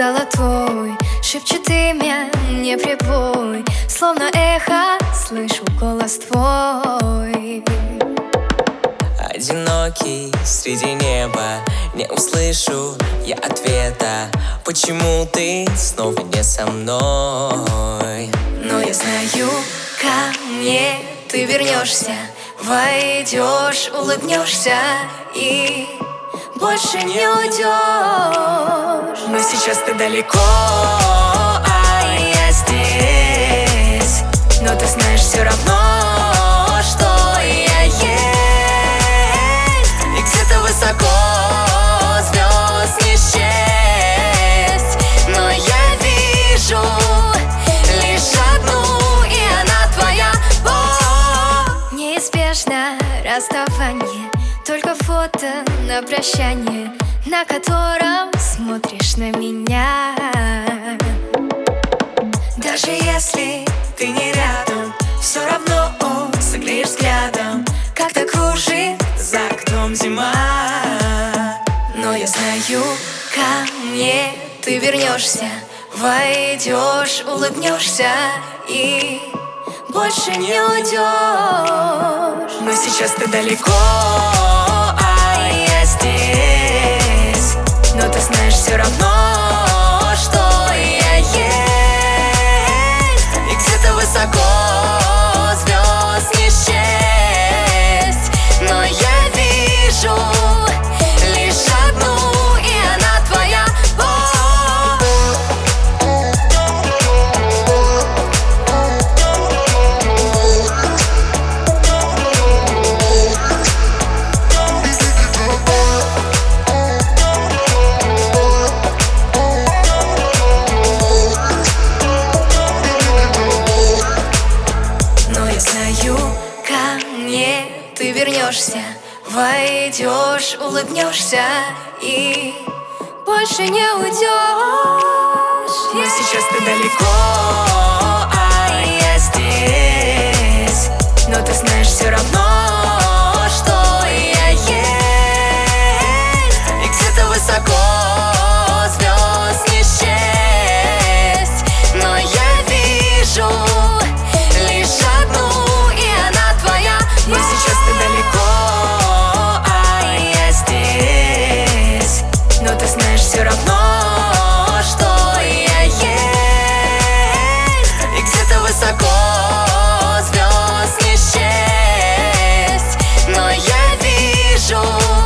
золотой, шепчет имя, не прибой, словно эхо слышу голос твой. Одинокий среди неба, не услышу я ответа, почему ты снова не со мной. Но я знаю, ко мне ты вернешься, войдешь, улыбнешься и больше не уйдешь. Но сейчас ты далеко, а я здесь. Но ты знаешь все равно, что я есть. И где-то высоко звезд не счесть, но я вижу лишь одну, и она твоя. Неизбежно расставание, только фото на прощание, на котором смотришь на меня. Даже если ты не рядом, все равно согреешь взглядом, как-то кружит за окном зима. Но я знаю, ко мне ты вернешься, войдешь, улыбнешься и больше не уйдешь. Но сейчас ты далеко, а я здесь. Но ты знаешь все равно, что я есть. И где-то высоко звезд не счесть, но я вижу лишь одну, и она твоя. Ко мне ты вернешься, войдешь, улыбнешься и больше не уйдешь. Но сейчас ты далеко, а я здесь. Но ты знаешь все равно, что я есть. И где-то высоко звезд не счесть, но я вижу лишь одну, и она твоя. Но сейчас ты далеко, а я здесь. Но ты знаешь все равно, что я есть. И где-то высоко звезд не счесть, но я вижу